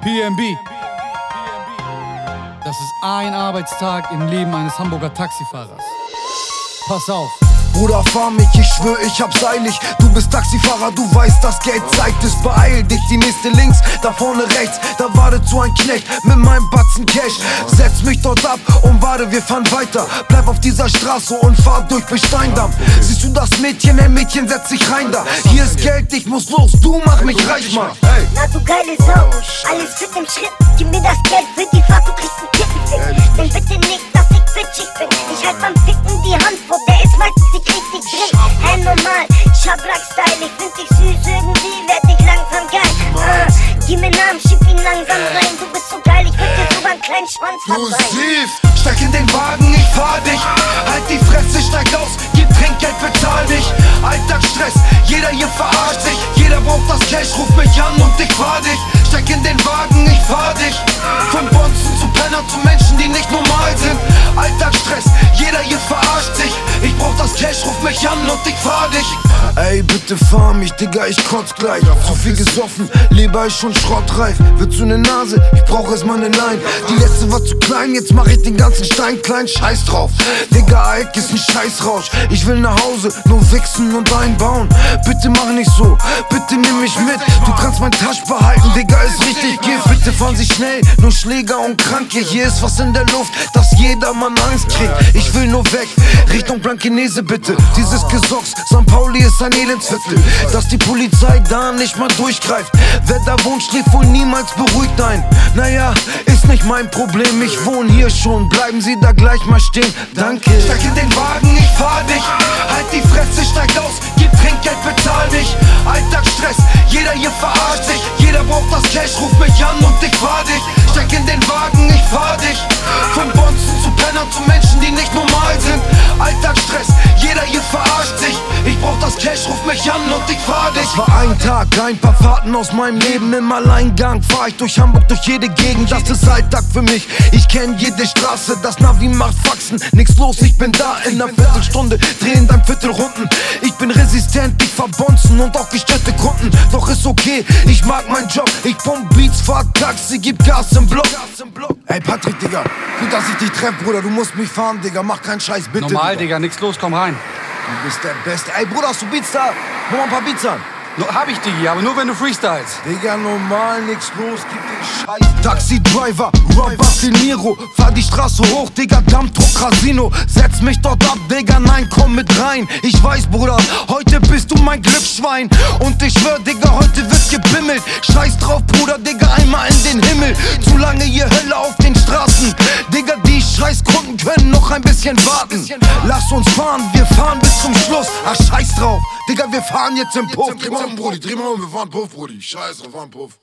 PNB. Das ist ein Arbeitstag im Leben eines Hamburger Taxifahrers. Pass auf. Bruder, fahr mich, ich schwör, ich hab's eilig. Du bist Taxifahrer, du weißt, das Geld zeigt es. Beeil dich, die nächste links, da vorne rechts. Da wartet so ein Knecht mit meinem Batzen Cash. Setz mich dort ab und warte, wir fahren weiter. Bleib auf dieser Straße und fahr durch bis Steindamm. Siehst du das Mädchen? Hey Mädchen, setz dich rein da. Hier ist Geld, ich muss los, du mach mich reich, Mann. Hey. Na du geile Sau, alles fit im Schritt. Gib mir das Geld für die Fahrt, du kriegst einen Tittenfick. Denk bitte nicht, dass ich bitchig bin. Ich halt beim Ficken die Hand vor, der ist meistens nicht richtig drin. Hey normal, ich hab Rockstyle, ich find dich süß, irgendwie werd ich langsam geil. Gib mir Namen, schieb ihn langsam rein. Du bist so geil, ich würd dir sogar einen kleinen Schwanz Du verzeihen. siehst, steig in den Wagen, ich fahr dich. Halt die Fresse, steig aus, gib Trinkgeld, bezahl dich. Alltagsstress, jeder hier verarscht sich. Jeder braucht das Cash, ruf mich an und ich fahr dich. Steig in den Wagen, ich fahr dich. Von Bonzen zu Penner zu Menschen, die nicht normal sind. Alltagsstress, jeder hier verarscht sich. Ich brauch das Cash, ruf mich an und ich fahr dich. Ey, bitte fahr mich, Digga, ich kotz gleich. Zu viel gesoffen, Leber ist schon schrottreif. Willst du ne Nase? Ich brauch erstmal ne Line. Die letzte war zu klein, jetzt mach ich den ganzen Stein klein. Scheiß drauf, Digga, Ike ist ein Scheißrausch. Ich will nach Hause, nur wichsen und einbauen. Bitte mach nicht so, bitte nimm mich mit. Du kannst mein Tasch behalten, Digga, ist richtig Gift. Bitte fahren Sie schnell, nur Schläger und Kranke. Hier ist was in der Luft, dass jeder Mann Angst kriegt. Ich will nur weg, Richtung Blankenese bitte. Dieses Gesocks, St. Pauli ist ein Elendsviertel. Dass die Polizei da nicht mal durchgreift. Wer da wohnt, schläft wohl niemals beruhigt ein. Naja, ist nicht mein Problem, ich wohne hier schon. Bleiben Sie da gleich mal stehen, danke. Steig in den Wagen, ich fahr dich. Halt die Fresse, steig aus, gib Trinkgeld, bezahl dich. Alltagsstress, jeder hier verarscht sich. Jeder braucht das Cash, ruf mich an und ich fahr dich. Steig in den Wagen, ich fahr dich. Von Bonzen zu Penner zu Menschen, die nicht normal sind. Alltagsstress, jeder hier verarscht sich. Ich brauch das Cash, ruf mich an und ich fahr dich. Das war ein Tag, ein paar Fahrten aus meinem Leben. Im Alleingang fahr ich durch Hamburg, durch jede Gegend. Das ist Alltag für mich, ich kenn jede Straße. Das Navi macht Faxen, nix los, ich bin da in einer Viertelstunde. Drehen dann Viertelrunden. Ich bin resistent, ich fahr Bonzen und auch gestörte Kunden. Doch ist okay, ich mag meinen Job. Ich pump Beats, fahr Taxi, gib Gas im Block. Ey Patrick, Digga, gut, dass ich dich treff, Bruder. Du musst mich fahren, Digga, mach keinen Scheiß, bitte. Normal, Digga, nix los, komm rein. Du bist der Beste. Ey, Bruder, hast du Beats da? Mach mal ein paar Beats an. Hab ich, Digi, aber nur wenn du freestylst. Digga, normal, nix los, gib den Scheiß. Taxi-Driver, Robert De Niro. Fahr die Straße hoch, Digga, Dampfdruck, Casino. Setz mich dort ab, Digga, nein, komm mit rein. Ich weiß, Bruder, heute bist du mein Glücksschwein. Und ich schwör, Digga, heute wird gebimmelt. Scheiß drauf, Bruder, Digga, einmal in den Himmel. Zu lange hier Hölle auf den Straßen. Digga, die Scheißkunden können noch ein bisschen warten. Lass uns fahren, wir fahren bis zum Schluss. Ach, scheiß drauf, Digga, wir fahren jetzt im Puff. Dreh mal um, Brudi, wir fahren Puff, Brudi. Scheiß drauf, fahren Puff.